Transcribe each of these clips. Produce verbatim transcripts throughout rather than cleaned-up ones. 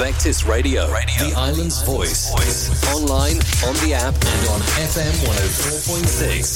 Vectis Radio, Radio, the island's voice. voice. Online, on the app, and on F M one oh four point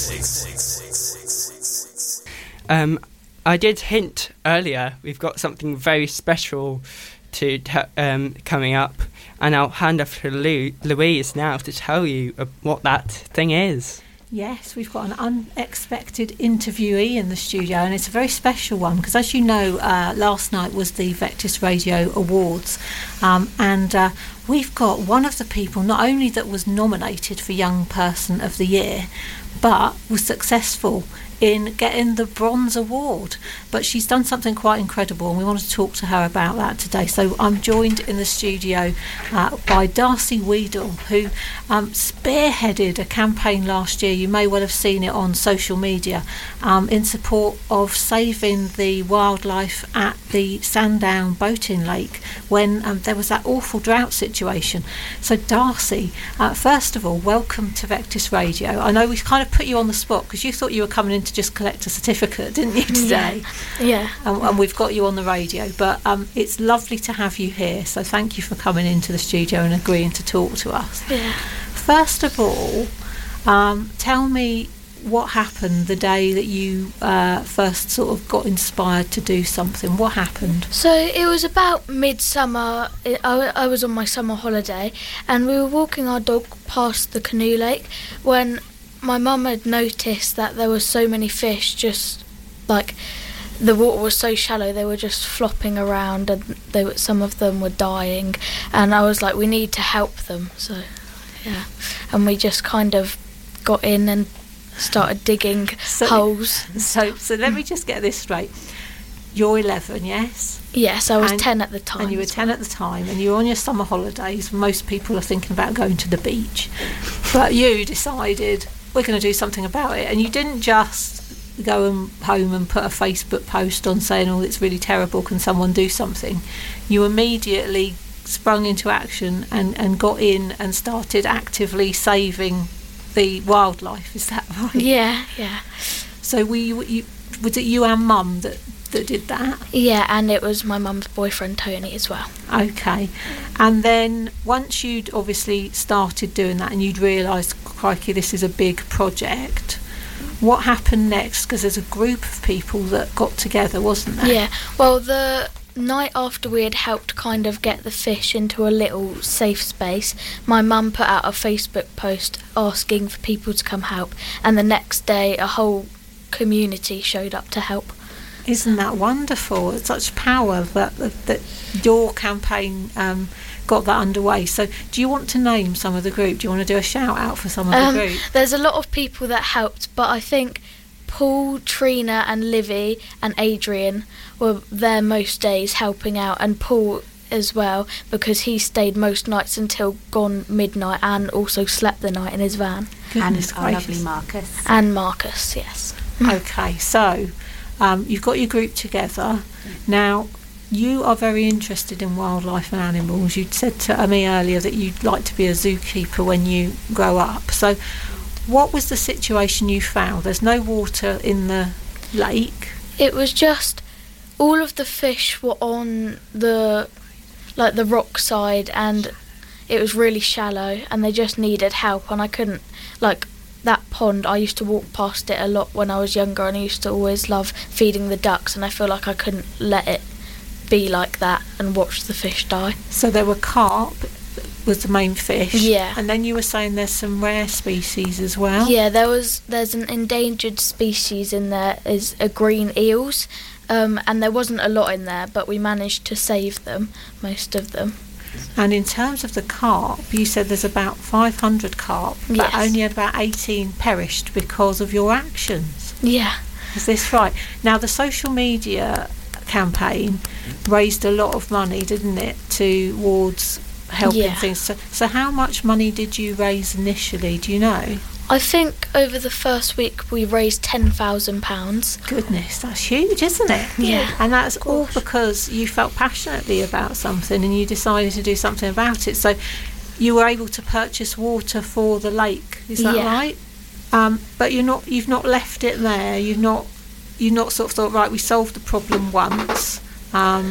six. Um, I did hint earlier, we've got something very special to t- um, coming up, and I'll hand off to Lou- Louise now to tell you uh, what that thing is. Yes, we've got an unexpected interviewee in the studio, and it's a very special one because, as you know, uh, last night was the Vectis Radio Awards, um, and uh, we've got one of the people not only that was nominated for Young Person of the Year, but was successful in getting the Bronze Award. But she's done something quite incredible, and we want to talk to her about that today. So I'm joined in the studio uh, by Darcy Weedle, who um, spearheaded a campaign last year. You may well have seen it on social media, um, in support of saving the wildlife at the Sandown boating lake when um, there was that awful drought situation. So Darcy, uh, first of all, welcome to Vectis Radio. I know we kind of put you on the spot because you thought you were coming in to just collect a certificate, didn't you, today? Yeah. yeah. Um, and we've got you on the radio, but um, it's lovely to have you here, so thank you for coming into the studio and agreeing to talk to us. Yeah. First of all, um, tell me what happened the day that you uh, first sort of got inspired to do something. What happened? So it was about midsummer. I, I was on my summer holiday, and we were walking our dog past the canoe lake when my mum had noticed that there were so many fish, just like the water was so shallow, they were just flopping around, and they were, some of them were dying, and I was like, we need to help them. So yeah, and we just kind of got in and started digging so, holes. So, so let me just get this straight. You're eleven, yes? Yes, I was and, ten at the time. And you were ten at the time, and you were on your summer holidays. Most people are thinking about going to the beach, but you decided, we're going to do something about it. And you didn't just go and home and put a Facebook post on saying, oh, it's really terrible, can someone do something? You immediately sprung into action and, and got in and started actively saving the wildlife. Is that right? Yeah, yeah. So were you, you, was it you and Mum that, that did that? Yeah, and it was my mum's boyfriend Tony as well. Okay. And then once you'd obviously started doing that and you'd realised, crikey, this is a big project, what happened next? Because there's a group of people that got together, wasn't there? Yeah, well, the night after we had helped kind of get the fish into a little safe space, my mum put out a Facebook post asking for people to come help, and the next day a whole community showed up to help. Isn't that wonderful? It's such power that, that, that your campaign um, got that underway. So do you want to name some of the group? Do you want to do a shout out for some of um, the group? There's a lot of people that helped, but I think Paul, Trina and Livy and Adrian were there most days helping out, and Paul as well, because he stayed most nights until gone midnight and also slept the night in his van. Goodness and our gracious. lovely Marcus. And Marcus, yes. Okay, so um, you've got your group together. Now, you are very interested in wildlife and animals. You said to me earlier that you'd like to be a zookeeper when you grow up. So what was the situation you found? There's no water in the lake. It was just all of the fish were on the like the rock side, and it was really shallow, and they just needed help, and I couldn't, like, that pond, I used to walk past it a lot when I was younger, and I used to always love feeding the ducks, and I feel like I couldn't let it be like that and watch the fish die. So there were carp was the main fish. Yeah. And then you were saying there's some rare species as well. Yeah, there was there's an endangered species in there, is a green eels, um, and there wasn't a lot in there, but we managed to save them, most of them. And in terms of the carp, you said there's about five hundred carp, but Yes. only about eighteen perished because of your actions. Yeah. Is this right? Now, the social media campaign raised a lot of money, didn't it, towards helping Yeah. things. So, so how much money did you raise initially? Do you know? I think over the first week we raised ten thousand pounds. Goodness, that's huge, isn't it? Yeah. And that's all Gosh. because you felt passionately about something and you decided to do something about it. So you were able to purchase water for the lake. Is that Yeah. right? Um, but you're not. You've not left it there. You've not. You've not sort of thought, right, we solved the problem once. Um,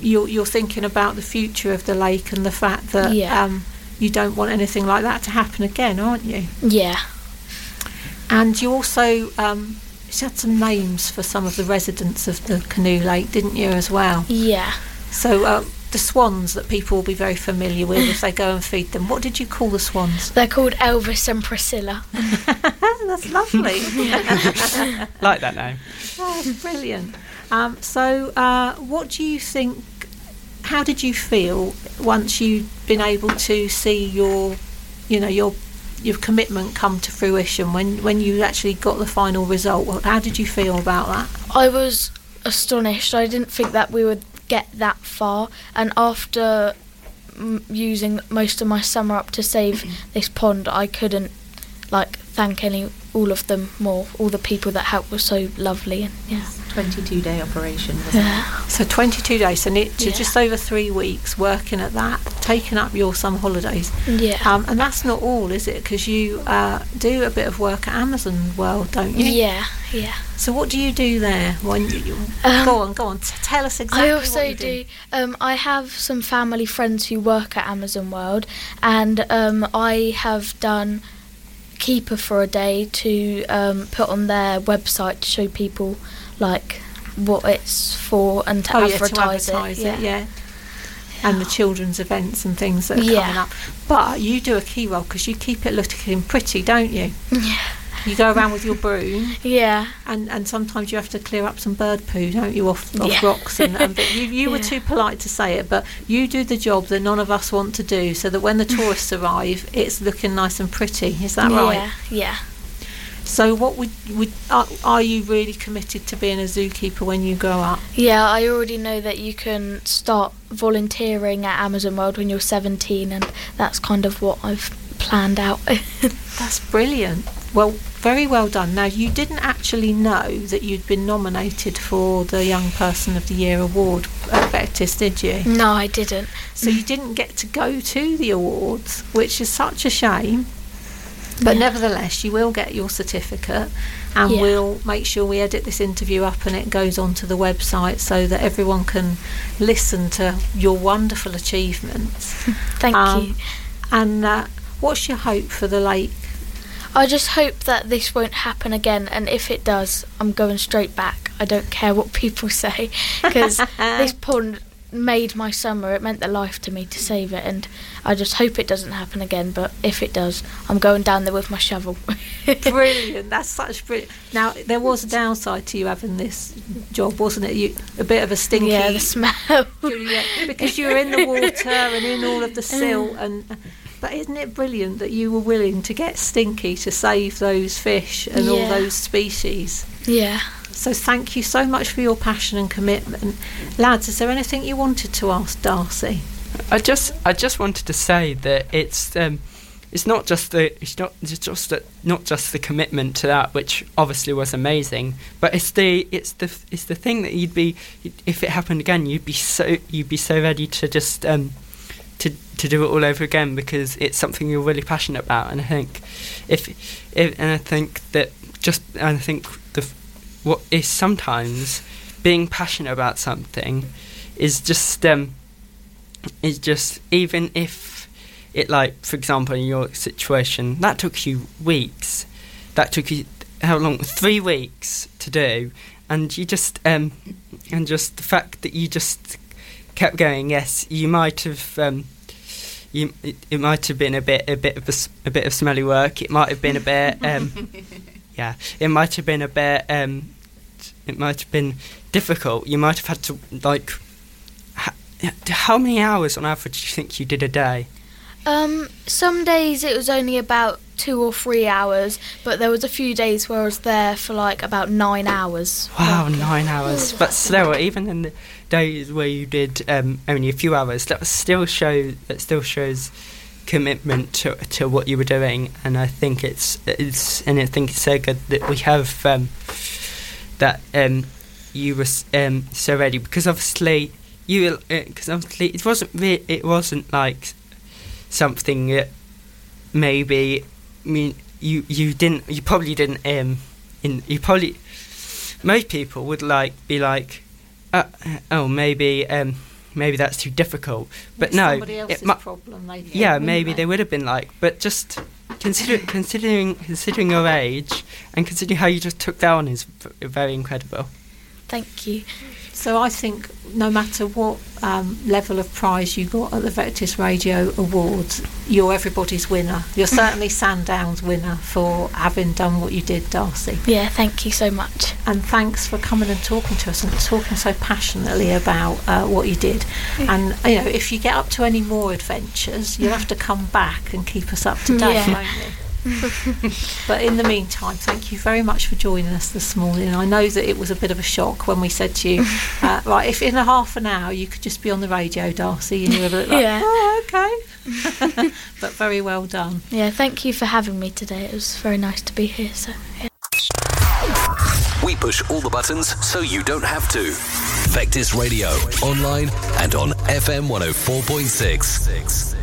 you're, you're thinking about the future of the lake and the fact that Yeah. um, you don't want anything like that to happen again, aren't you? Yeah. And you also um, you had some names for some of the residents of the Canoe Lake, didn't you, as well? Yeah. So uh, the swans that people will be very familiar with if they go and feed them. What did you call the swans? They're called Elvis and Priscilla. That's lovely. Like that name. Oh, brilliant. Um, so uh, what do you think, how did you feel once you'd been able to see your, you know, your your commitment come to fruition, when, when you actually got the final result? How did you feel about that? I was astonished. I didn't think that we would get that far, and after m- using most of my summer up to save this pond, I couldn't like thank any all of them more. All the people that helped were so lovely, and yeah. twenty-two day operation, wasn't Yeah. So twenty-two days, so ne- to Yeah. just over three weeks working at that, taking up your summer holidays. Yeah. Um, and that's not all, is it? Because you uh, do a bit of work at Amazon World, don't you? Yeah, yeah. So what do you do there? When you, you- Um, go on, go on. T- tell us exactly I what also you do. Um, I have some family friends who work at Amazon World, and um, I have done Keeper for a day to um, put on their website to show people like what it's for and to Oh, yeah, advertise, to advertise it. it, yeah. And the children's events and things that are Yeah. coming up. But you do a key role because you keep it looking pretty, don't you? Yeah. You go around with your broom, Yeah. and, and sometimes you have to clear up some bird poo, don't you, off, off Yeah. rocks. And, and but you, you were Yeah. too polite to say it, but you do the job that none of us want to do, so that when the tourists arrive, it's looking nice and pretty. Is that right? Yeah. Yeah. So what would, would are, are you really committed to being a zookeeper when you grow up? Yeah, I already know that you can start volunteering at Amazon World when you're seventeen, and that's kind of what I've planned out. That's brilliant. Well, very well done. Now, you didn't actually know that you'd been nominated for the Young Person of the Year award at Vectis, did you? No, I didn't. So you didn't get to go to the awards, which is such a shame. But Yeah. nevertheless, you will get your certificate, and Yeah. we'll make sure we edit this interview up and it goes onto the website so that everyone can listen to your wonderful achievements. Thank Um, you. And uh, what's your hope for the lake? I just hope that this won't happen again, and if it does, I'm going straight back. I don't care what people say, because this pond made my summer. It meant their life to me to save it, and I just hope it doesn't happen again. But if it does, I'm going down there with my shovel. Brilliant. That's such brilliant. Now, there was a downside to you having this job, wasn't it? You a bit of a stinky. Yeah, the smell. Yeah, because you were in the water and in all of the silt, and but isn't it brilliant that you were willing to get stinky to save those fish and all Yeah. those species? Yeah. So thank you so much for your passion and commitment. Lads, is there anything you wanted to ask Darcy? I just I just wanted to say that it's um, it's not just the it's not it's just the, not just the commitment to that, which obviously was amazing, but it's the it's the it's the thing that you'd be, if it happened again, you'd be so you'd be so ready to just um, to to do it all over again, because it's something you're really passionate about. And I think if, if and I think that just and I think the what is sometimes being passionate about something is just um, is just even if it, like, for example, in your situation, that took you weeks, that took you how long? Three weeks to do, and you just um, and just the fact that you just kept going. Yes, you might have um, you it, it might have been a bit a bit of a, s- a bit of smelly work. It might have been a bit um, yeah. It might have been a bit um, it might have been difficult. You might have had to like. Ha- how many hours on average do you think you did a day? Um, some days it was only about two or three hours, but there was a few days where I was there for like about nine hours. Wow, nine hours. But still, even in the days where you did um, only a few hours, that was still show that still shows commitment to to what you were doing. And I think it's it's and I think it's so good that we have um, that um, you were s- um, so ready, because obviously you because obviously it wasn't re- it wasn't like something that maybe I mean you you didn't you probably didn't um in you probably most people would like be like uh, oh maybe um maybe that's too difficult. But It's no, somebody else's it mu- problem. They think, yeah, wouldn't maybe they would have been like, but just consider, considering considering your age and considering how you just took that on is v- very incredible. Thank you. So I think no matter what um, level of prize you got at the Vectis Radio Awards, you're everybody's winner. You're certainly Sandown's winner for having done what you did, Darcy. Yeah, thank you so much. And thanks for coming and talking to us and talking so passionately about uh, what you did. And you know, if you get up to any more adventures, you'll have to come back and keep us up to date, Yeah. won't you? But in the meantime, thank you very much for joining us this morning. I know that it was a bit of a shock when we said to you, uh, right, if in a half an hour you could just be on the radio, Darcy, and you were a bit like, Yeah. oh, okay. But very well done. Yeah, thank you for having me today. It was very nice to be here. So, yeah. We push all the buttons so you don't have to. Vectis Radio, online and on F M one oh four point six.